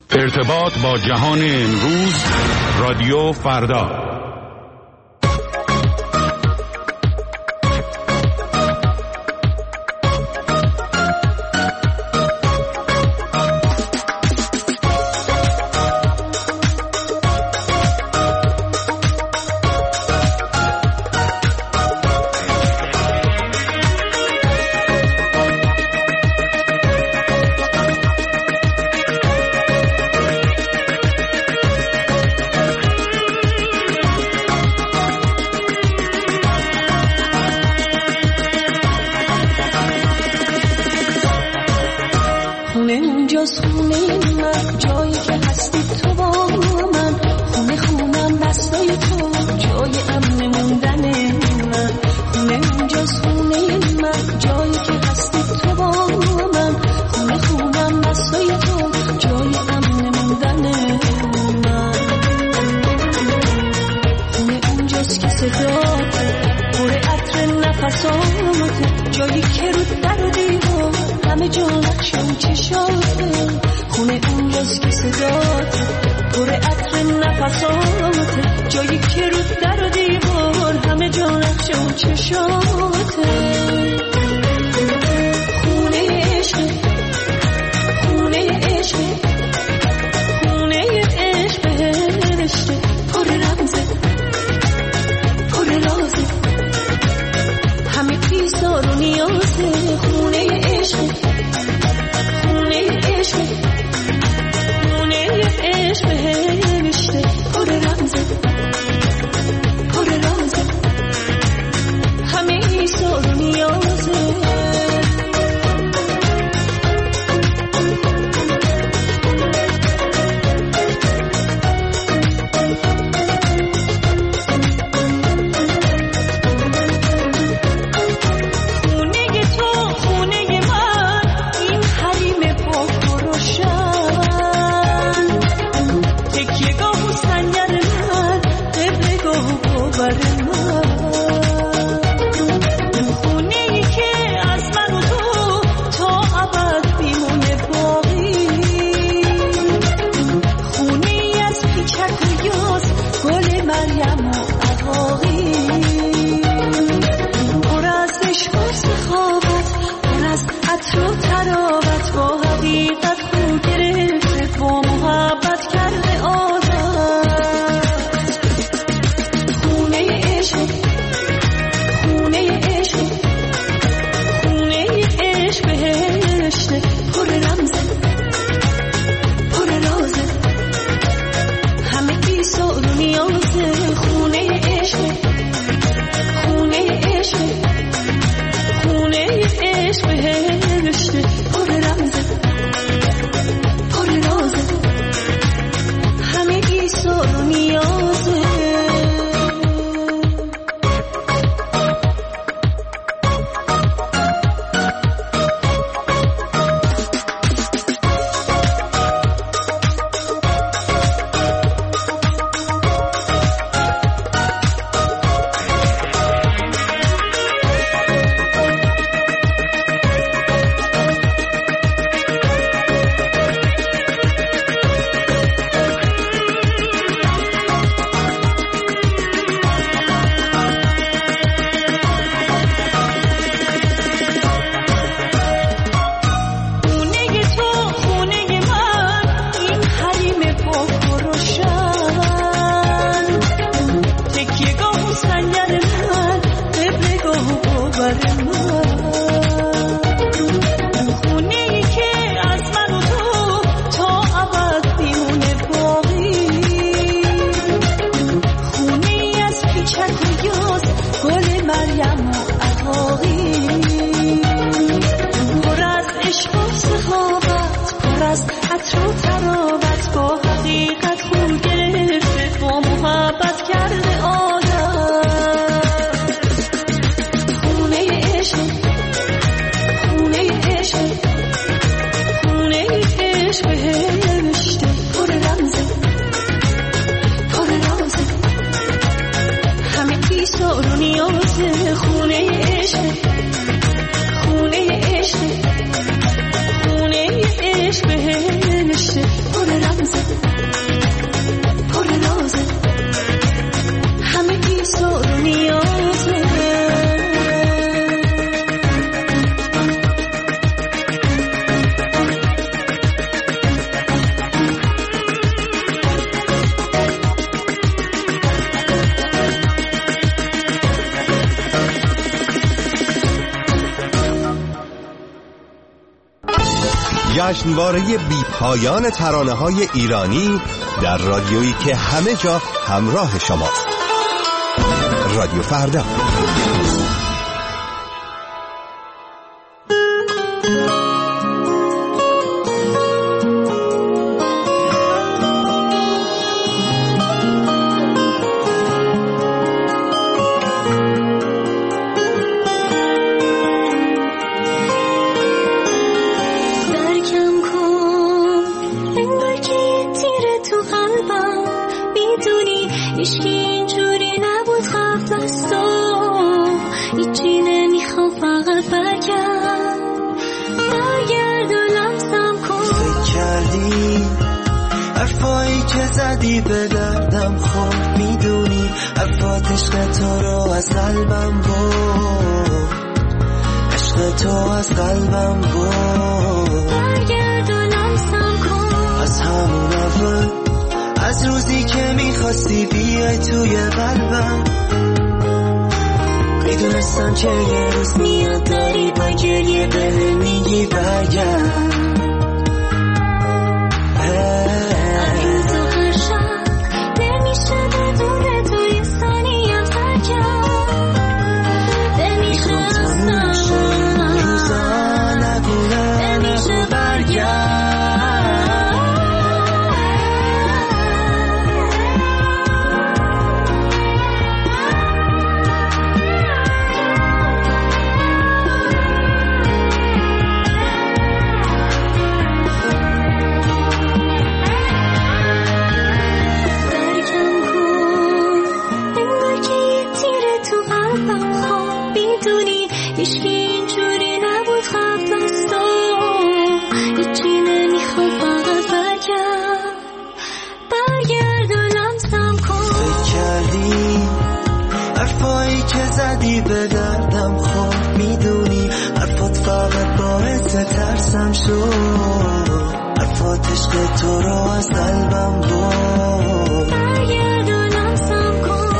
ارتباط با جهان امروز، رادیو فردا. همه جشنواره بی پایان ترانه‌های ایرانی در رادیویی که همه جا همراه شماست. رادیو فردا. زدی به دردم خود میدونی افات عشق تو رو از قلبم بود، عشق تو از قلبم بود. برگرد و لمسم کن از همون اول، از روزی که میخواستی بیای توی قلبم. میدونستم که یه روز میاد داری با گریه به میگی برگرد. زدی به دردم خود میدونی حرفات فقط باعث ترسم شد، حرفات عشق تو رو از قلبم بود. برگرد و لمسم کن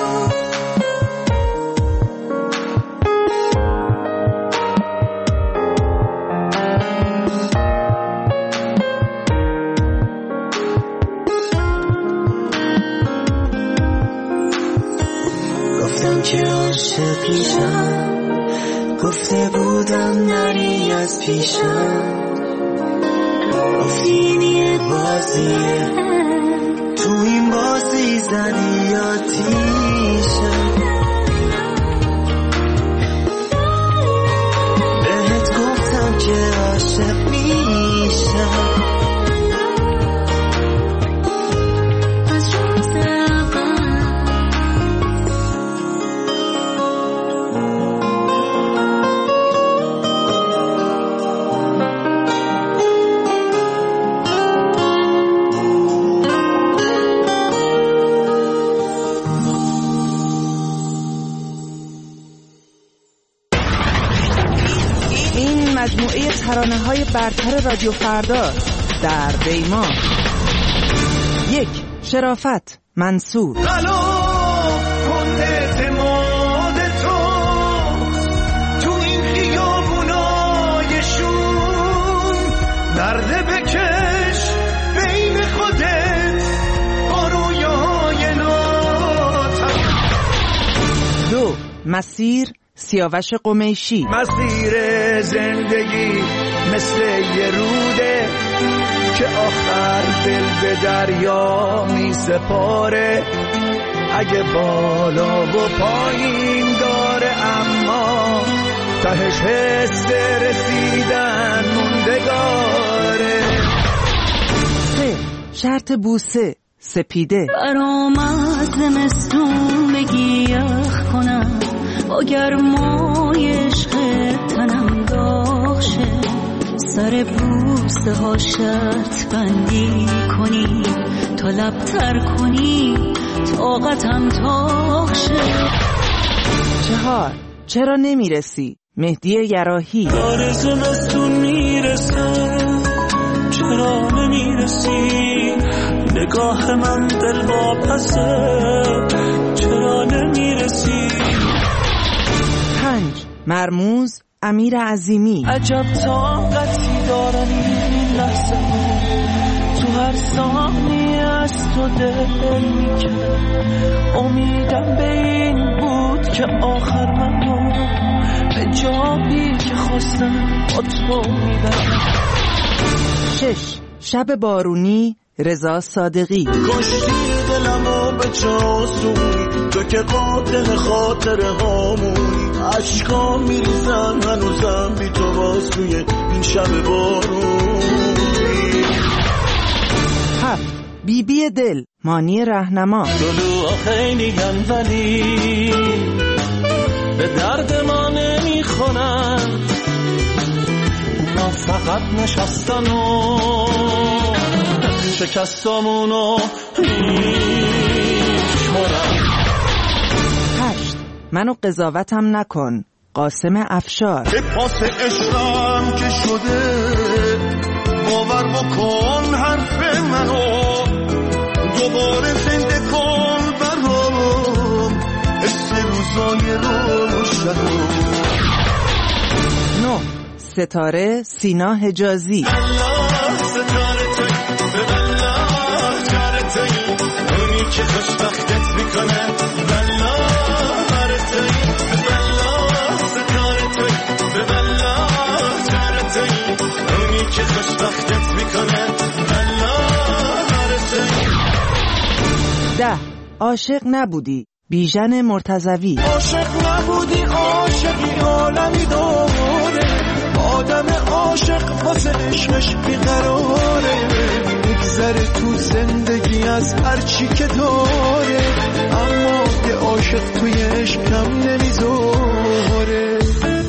گفتم که عاشقیشم، گفته بودم نری از پیشم، گفتی این یه بازیه، تو این بازی زدی آتیشم. بهت گفتم که عاشق میشم، مجموعه ترانه‌های برتر رادیو فردا در دیما. 1. شرافت منصور. تو این خیابونای شون درد بکش بین خودت با رویاهای ناتم. 2. مسیر سیاوش قمیشی. مسیر زندگی مثل یه روده که آخر دل به دریا می سپاره، اگه بالا و پایین داره اما تهش حس رسیدن موندگاره. 3. شرط بوسه سپیده. برام از زمستون بگی یخ کنم، با گرمای عشق تنم داغ شه، سر بوسه ها شرط بندی کنی تا لبتر کنی طاقتم تاق شه. 4. چرا نمیرسی مهدی یراحی. داره زمستون میرسه چرا نمیرسی، نگاه من دل واپسه چرا نمیرسی. 5. مرموز امیر عظیمی. عجب طاقتی دارم این از تو دل میکرد. امیدم به این بود که آخر منو به جایی که خواستم با تو میبرم. 6. شب بارونی رضا صادقی. کشتی دلمو به چاسونی، تو که قاتل خاطره هامونی. عشقام میریزن هنوزم بی تو باز توی این شب بارونی. 7. بیبی دل مانی رهنما. گلوها خیلی گن ولی به درد ما نمیخونن، اونا فقط نشستن و شکستامونو میشمارن. 8. منو قضاوتم نکن قاسم افشار. به پاس عشقم که شده باور بکن حرف منو، دوباره زنده کن برام حس روزای روشنو. 9. ستاره سینا حجازی. الله ستاره توی به الله جاره توی، اونی که خوشبختت میکنه بالله هره توی به الله ستاره توی به الله جاره توی، اونی که خوشبختت میکنه بالله هره توی. 10. عاشق نبودی بیژن مرتضوی. عاشق نبودی عاشقی عالمی داره، آدم عاشق واسه عشقش بیقراره، میگذره تو زندگی از هرچی که داره، اما یه عاشق توی عشقم نمیذاره.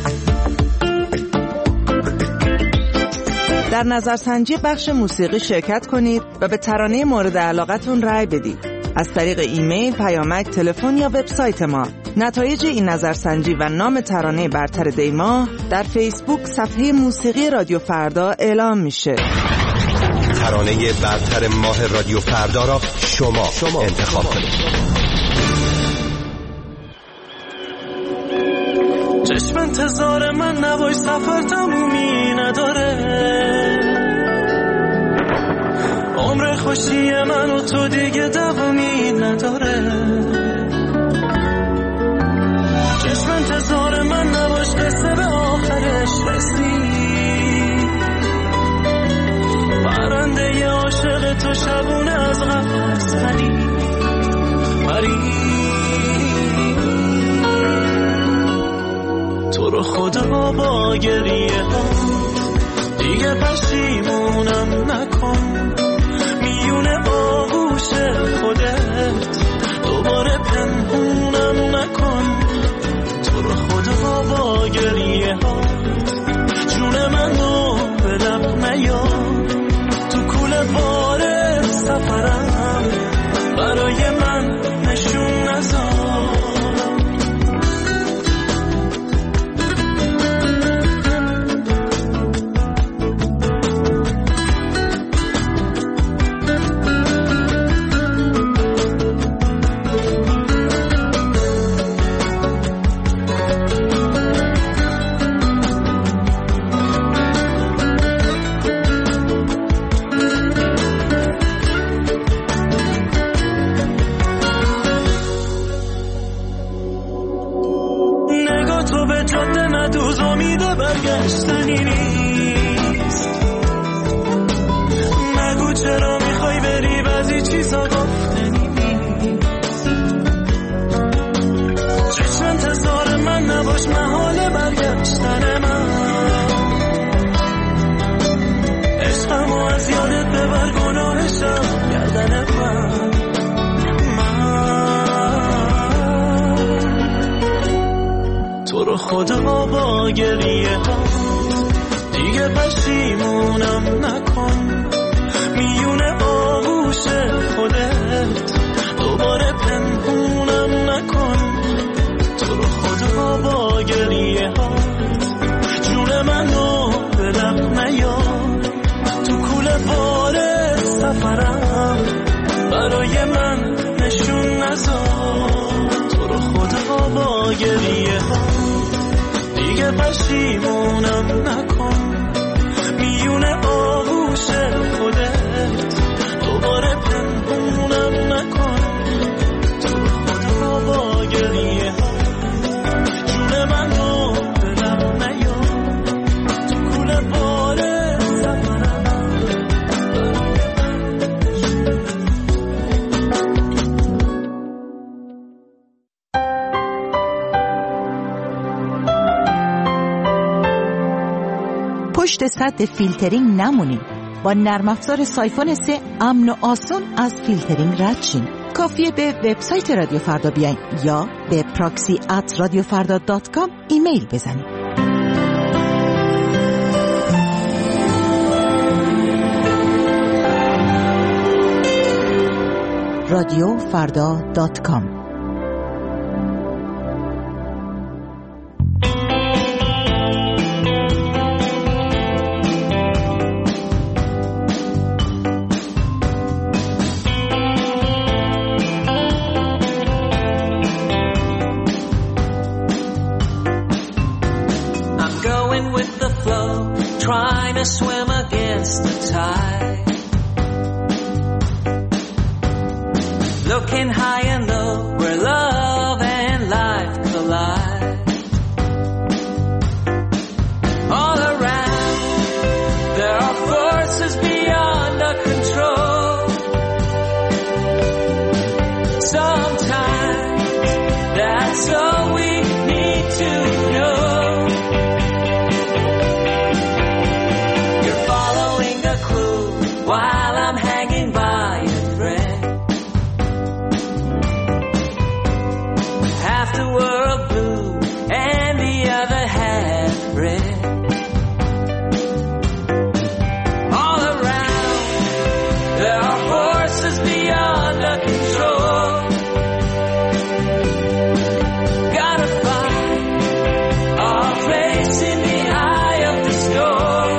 در نظرسنجی بخش موسیقی شرکت کنید و به ترانه مورد علاقتون رأی بدید. از طریق ایمیل، پیامک، تلفن یا وبسایت ما. نتایج این نظرسنجی و نام ترانه برتر دیماه در فیسبوک صفحه موسیقی رادیو فردا اعلام میشه. ترانه برتر ماه رادیو فردا را شما انتخاب کنید. چشم انتظار من نباش، سفر تمومی نداره، عمر خوشی من و تو دیگه دوامی نداره. چشم انتظار من نباش، قصه به آخرش رسید، پرنده عاشق تو شبونه از قفس پرید. تو رو خدا با گریه ها دیگه پشیمونم نکن، میونه آغوش خودت دوباره پنهونم نکن. تو رو خدا با گریه ها جون منو به لب نیار، تو کوله بار سفرم برای من نشون نذار. برگشتنی نیست، نگو چرا میخوای بری، بعضی چیزا گفتنی نیست. چشم انتظار من نباش، محال برگشتن من، عشقمو از یادت ببر، گناهشم گردن من. تو رو خدا با گریه ها دیگه پشیمونم نکن، میونه آغوش خودت دوباره پنهونم نکن. تو رو خدا با گریه ها جون منو به لب نیار، تو کوله بار سفرم برای من نشون نذار. تو رو خدا با گریه ها دیگه پشیمونم نکن، میونه آغوش خودت دوباره پنهون پشت سد فیلترینگ نمونین. با نرم افزار سایفون 3 امن و آسان از فیلترینگ رد شین. کافیه به وبسایت رادیو فردا بیاین یا به proxy@radiofarda.com ایمیل بزنید. radiofarda.com. Trying to swim against the tide, looking high and low where love and life collide. All around there are forces beyond our control. Sometimes that's all we need to know. While I'm hanging by a thread, half the world blue and the other half red. All around there are forces beyond our control. Gotta find our place in the eye of the storm.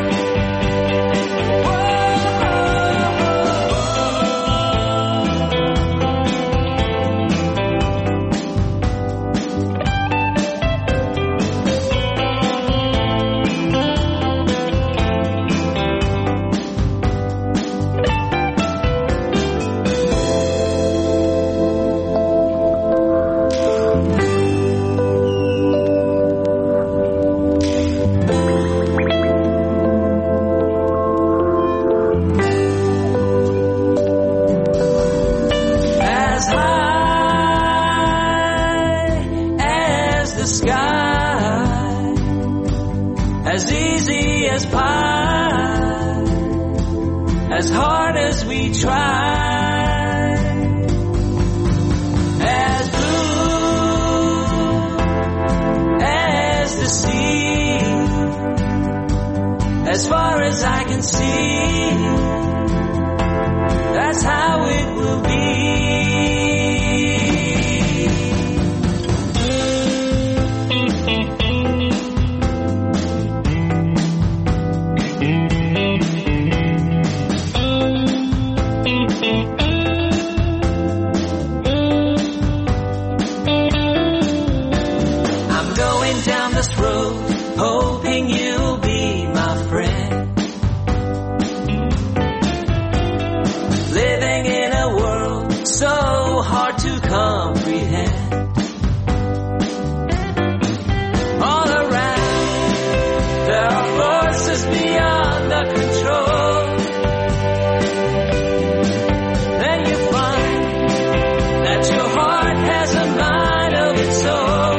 As hard as we try, as blue as the sea, as far as I can see, that's how it will be. Hoping you'll be my friend, living in a world so hard to comprehend. All around there are forces beyond our control. Then you find that your heart has a mind of its own.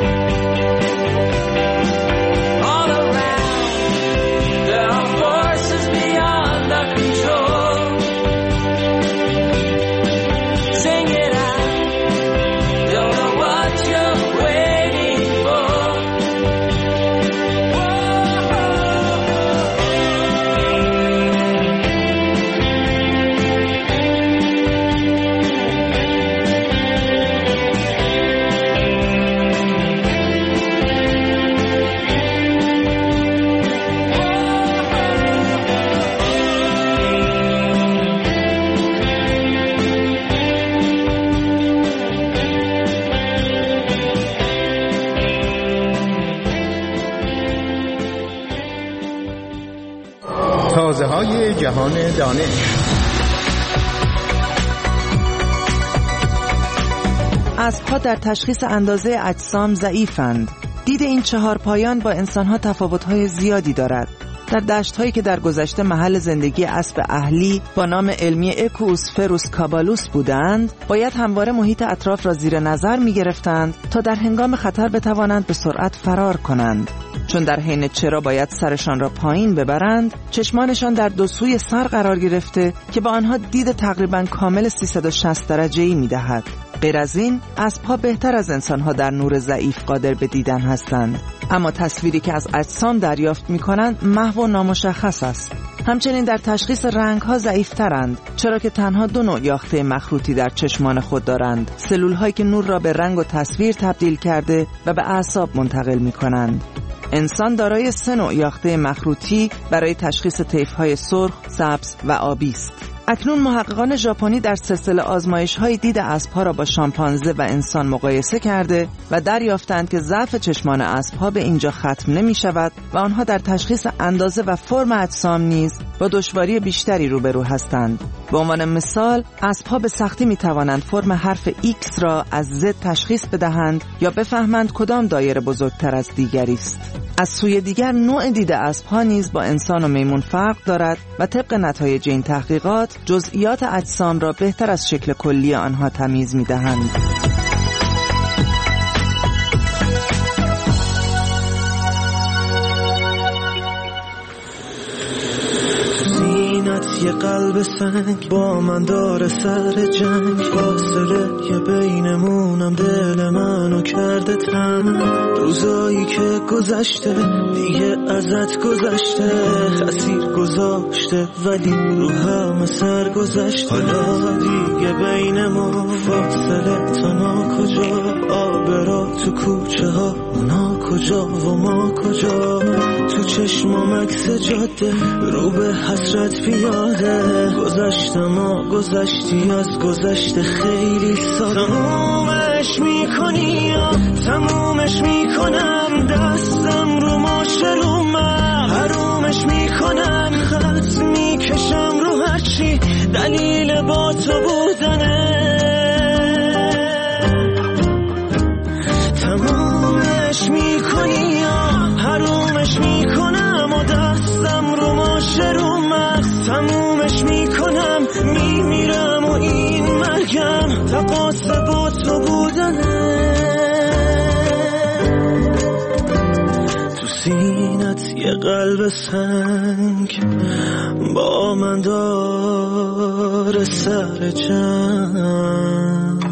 تازه‌های جهان دانش. اسب‌ها در تشخیص اندازه اجسام ضعیفند. دید این 4 پایان با انسان‌ها تفاوت‌های زیادی دارد. در دشت‌هایی که در گذشته محل زندگی اسب اهلی با نام علمی اکوس فروس کابالوس بودند، باید همواره محیط اطراف را زیر نظر می‌گرفتند تا در هنگام خطر بتوانند به سرعت فرار کنند. چون در حین چرا باید سرشان را پایین ببرند، چشمانشان در دو سوی سر قرار گرفته که به آنها دید تقریباً کامل 360 درجه‌ای می‌دهد. غیر از این، اسب‌ها بهتر از انسان‌ها در نور ضعیف قادر به دیدن هستند، اما تصویری که از اجسام دریافت می‌کنند محو و نامشخص است. همچنین در تشخیص رنگ‌ها ضعیف‌ترند، چرا که تنها 2 نوع یاخته مخروطی در چشمان خود دارند: سلول‌هایی که نور را به رنگ و تصویر تبدیل کرده و به اعصاب منتقل می‌کنند. انسان دارای 3 نوع یاخته مخروطی برای تشخیص طیف‌های سرخ، سبز و آبی است. اکنون محققان ژاپنی در سلسله آزمایش‌های دید اسب‌ها را با شامپانزه و انسان مقایسه کرده و دریافتند که ضعف چشمان اسب‌ها به اینجا ختم نمی‌شود و آنها در تشخیص اندازه و فرم اجسام نیز با دشواری بیشتری روبرو هستند. به عنوان مثال، اسب‌ها به سختی می‌توانند فرم حرف X را از Z تشخیص بدهند یا بفهمند کدام دایره بزرگتر از دیگری است. از سوی دیگر، نوع دید اسب‌ها نیز با انسان و میمون فرق دارد و طبق نتایج این تحقیقات جزئیات اجسام را بهتر از شکل کلی آنها تمیز می‌دهند. یه قلب سنگ با من داره سر جنگ، فاصله یه بینمونم دل منو کرده تنگ. روزایی که گذشته دیگه ازت گذشته، تأثیر گذاشته ولی رو همه سر گذشته. حالا دیگه بینمون فاصله تا نا کجا، آبرا تو کوچه ها اونا کجا و ما کجا. تو چشمام عکس جاده رو به حسرت پیاده، گذشتم و گذشتی از گذشته خیلی ساده. تمومش میکنی یا تمومش میکنم، دستم رو ماشرومم حرومش میکنم، خط میکشم رو هرچی دلیل با تو بودنه. تمومش میکنی یا حرومش میکنم و دستم رو ماشرومم، تمومش میکنم میمیرم و این مرگم تقاس با تو بودنه. تو سینت یه قلب سنگ با من داره سر جنگ.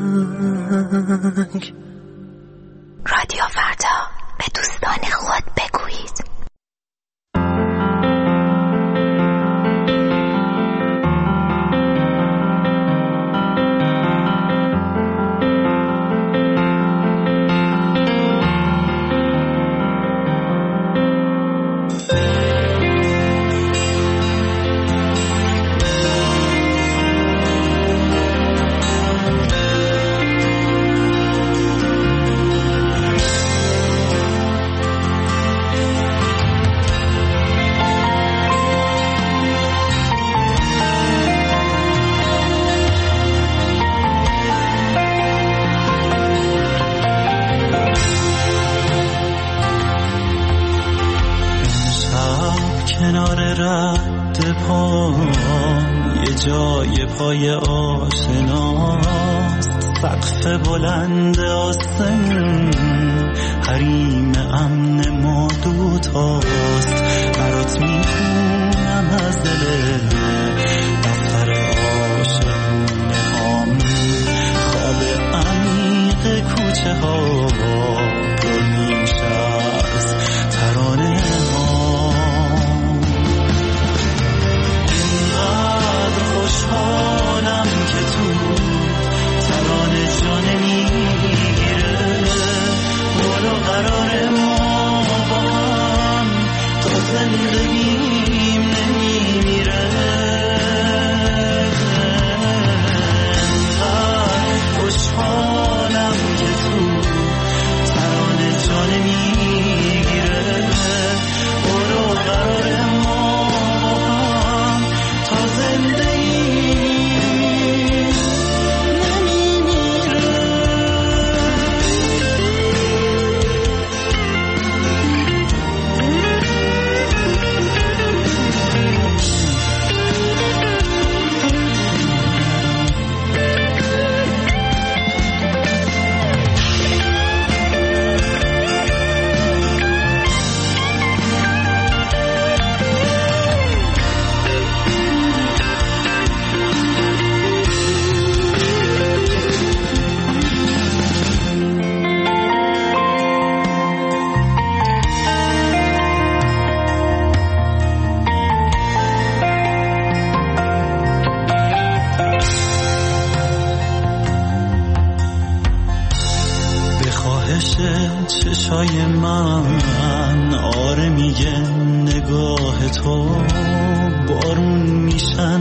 رادیو فردا، به دوستان خود بگویید. جای پای آشناست، سقف بلند آسمون حریم امن ما دوتاست. برات میخونم از دل دفتر عاشقونه هام، خواب عمیق کوچه ها پر میشه از ترانه ها. خوشحالم که تو ترانه جان میگیره، بالا قرار ما با هم تا زندگیم نمیمیره.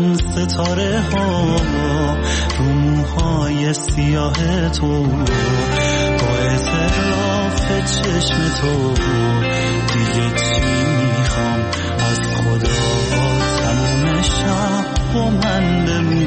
اون ستاره ها رو موهای سیاه تو، با اعتراف چشم تو دیگه چی میخوام از خدا؟ تموم شب با من بمون